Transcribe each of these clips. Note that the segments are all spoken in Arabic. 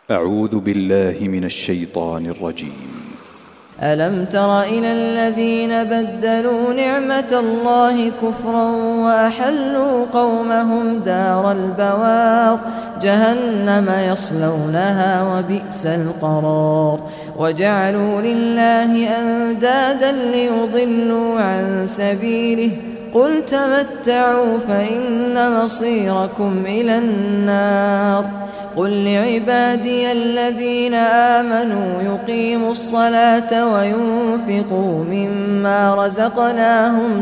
أعوذ بالله من الشيطان الرجيم. ألم تر إلى الذين بدلوا نعمة الله كفرا وأحلوا قومهم دار البوار جهنم يصلونها وبئس القرار وجعلوا لله أندادا ليضلوا عن سبيله قل تمتعوا فإن مصيركم إلى النار قل لعبادي الذين آمنوا يقيموا الصلاة وينفقوا مما رزقناهم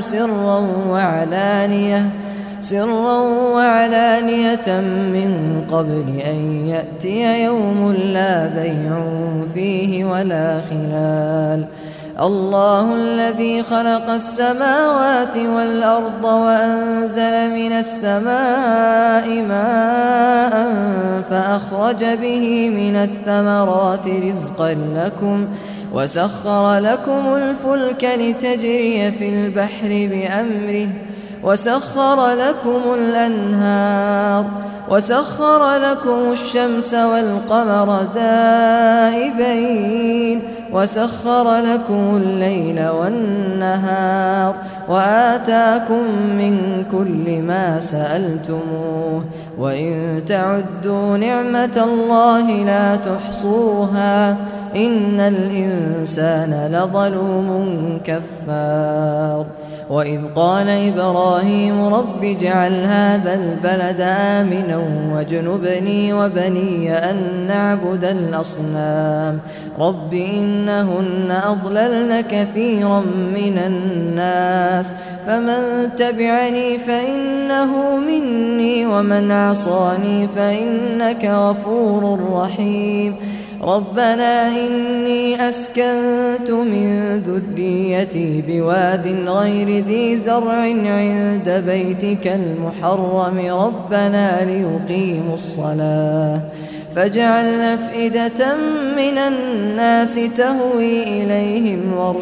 سرا وعلانية من قبل أن يأتي يوم لا بيع فيه ولا خلال الله الذي خلق السماوات والأرض وأنزل من السماء ماء فأخرج به من الثمرات رزقا لكم وسخر لكم الفلك لتجري في البحر بأمره وسخر لكم الأنهار وسخر لكم الشمس والقمر دائبين وسخر لكم الليل والنهار وآتاكم من كل ما سألتموه وإن تعدوا نعمة الله لا تحصوها إن الإنسان لظلوم كفار وإذ قال إبراهيم رب اجعل هذا البلد آمنا واجنبني وبني أن نعبد الأصنام رب إنهن أضللن كثيرا من الناس فمن تبعني فإنه مني ومن عصاني فإنك غفور رحيم ربنا إني أسكنت من ذريتي بواد غير ذي زرع عند بيتك المحرم ربنا ليقيموا الصلاة فاجعل أفئدة من الناس تهوي إليهم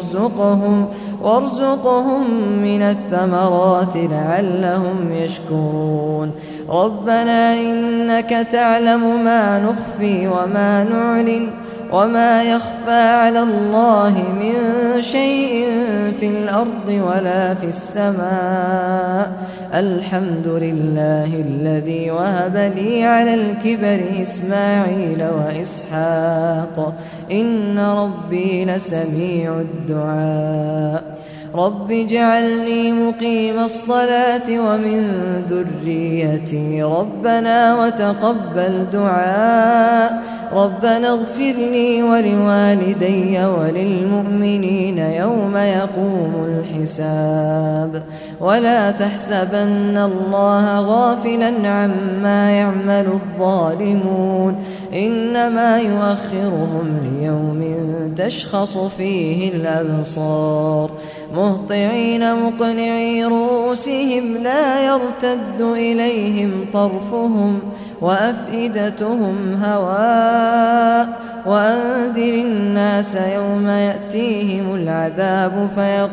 وارزقهم من الثمرات لعلهم يشكرون ربنا إنك تعلم ما نخفي وما نعلن وما يخفى على الله من شيء في الأرض ولا في السماء الحمد لله الذي وهب لي على الكبر إسماعيل وإسحاق إن ربي لسميع الدعاء رب اجعلني مقيم الصلاة ومن ذريتي ربنا وتقبل دعاء ربنا اغفر لي ولوالدي وللمؤمنين يوم يقوم الحساب ولا تحسبن الله غافلا عما يعمل الظالمون إنما يؤخرهم ليوم تشخص فيه الأبصار مهطعين مقنعي رؤوسهم لا يرتد إليهم طرفهم وأفئدتهم هواء وأنذر الناس يوم يأتيهم العذاب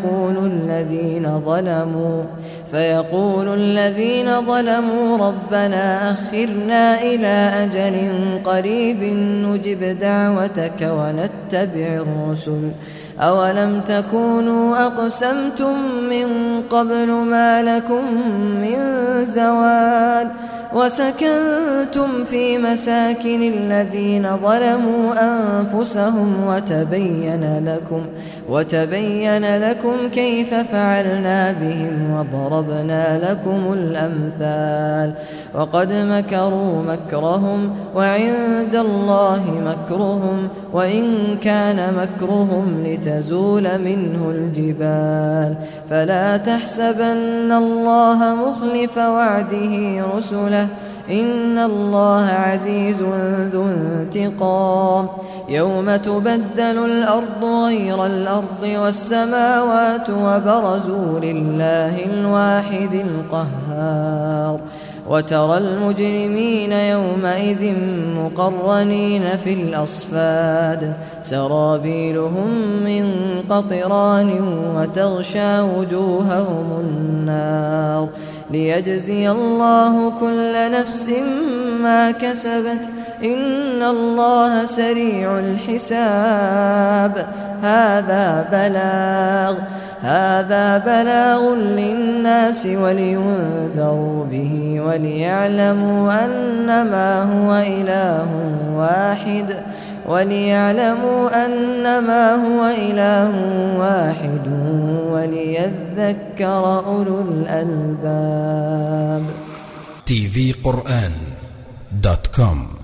فيقول الذين ظلموا ربنا أخرنا إلى أجل قريب نجب دعوتك ونتبع الرسل أولم تكونوا أقسمتم من قبل ما لكم من زوال وسكنتم في مساكن الذين ظلموا أنفسهم وتبين لكم كيف فعلنا بهم وضربنا لكم الأمثال وقد مكروا مكرهم وعند الله مكرهم وإن كان مكرهم لتزول منه الجبال فلا تحسبن الله مخلف وعده رسله إن الله عزيز ذو انتقام يوم تبدل الأرض غير الأرض والسماوات وبرزوا لله الواحد القهار وترى المجرمين يومئذ مقرنين في الأصفاد سرابيلهم من قطران وتغشى وجوههم النار ليجزي الله كل نفس ما كسبت إن الله سريع الحساب. هذا بلاغ للناس ولينذروا به وليعلموا أنما هو إله واحد وليذكر أولو الألباب. tvquran.com